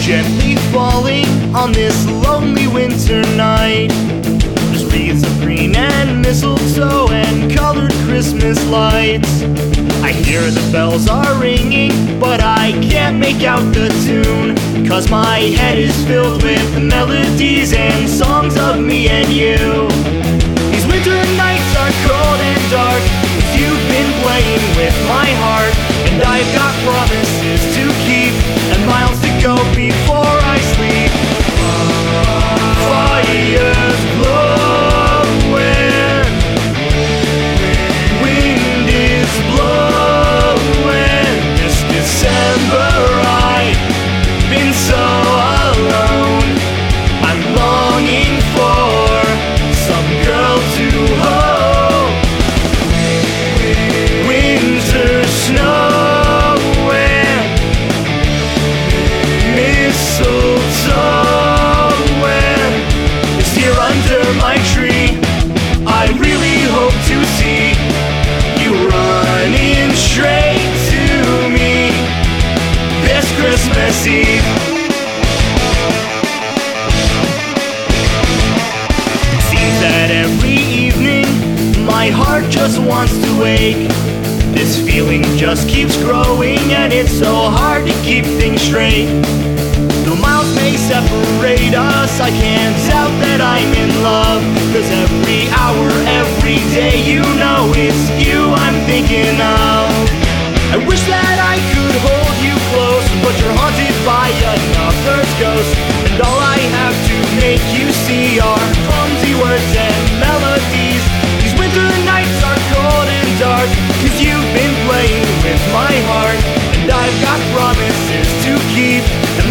gently falling on this lonely winter night. There's wreaths of green and mistletoe and colored Christmas lights. I hear the bells are ringing, but I can't make out the tune, 'cause my head is filled with melodies and songs of me and you. These winter nights are cold and dark, 'cause you've been playing with my heart, and I've got promises to keep and miles to go before I sleep. Fires glowing, wind is blowing. This December I've been so alone. I'm longing for some girl to hold. Winter snowing, mistletoeing is here under my tree. I really hope to see you running straight to me this Christmas Eve. Seems that every evening my heart just wants to wake. This feeling just keeps growing, and it's so hard to keep things straight. Though miles may separate us, I can't doubt that I'm in love, 'cause every hour, every day, you know it's you I'm thinking of. I wish that I could hold you close, but you're haunted by another's ghost, and all I have to make you see are clumsy words and melodies. These winter nights are cold and dark, 'cause you've been playing with my heart, and I've got promises to keep and